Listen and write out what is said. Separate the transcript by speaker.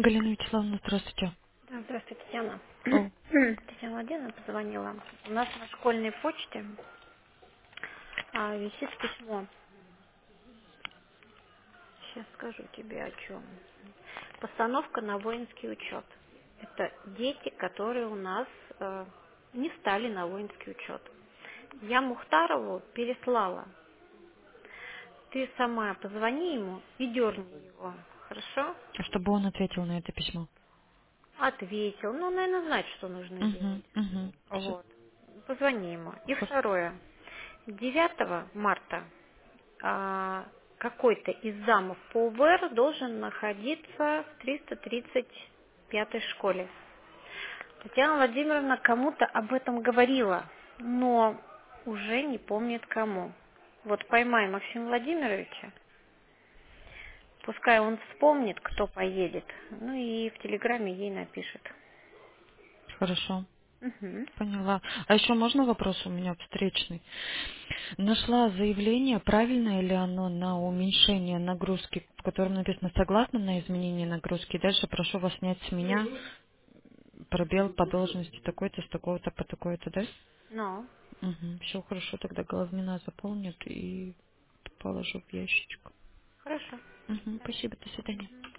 Speaker 1: Галина Вячеславовна, здравствуйте.
Speaker 2: Да, здравствуйте, Татьяна.
Speaker 1: О,
Speaker 2: Татьяна Владимировна позвонила. У нас на школьной почте висит письмо. Сейчас скажу тебе о чем. Постановка на воинский учет. Это дети, которые у нас не стали на воинский учет. Я Мухтарову переслала. Ты сама позвони ему и дерни его. Хорошо?
Speaker 1: чтобы он ответил на это письмо.
Speaker 2: Ответил. Ну, наверное, знает, что нужно
Speaker 1: Угу,
Speaker 2: делать.
Speaker 1: угу. Все.
Speaker 2: Вот. Позвони ему. И второе. 9 марта какой-то из замов по УВР должен находиться в 335-й школе. Татьяна Владимировна кому-то об этом говорила, но уже не помнит кому. Вот поймай Максима Владимировича, пускай он вспомнит, кто поедет, ну и в телеграме ей напишет.
Speaker 1: Хорошо.
Speaker 2: Мгм.
Speaker 1: Поняла. А еще можно вопрос у меня встречный? Нашла заявление, правильное ли оно на уменьшение нагрузки, в котором написано согласно на изменение нагрузки. Дальше прошу вас снять с меня пробел по должности такой-то, с такого-то по такой-то, да?
Speaker 2: Ну,
Speaker 1: Угу. Все хорошо, тогда Головнина заполнит и положу в ящичек.
Speaker 2: хорошо.
Speaker 1: Угу. Спасибо, до свидания.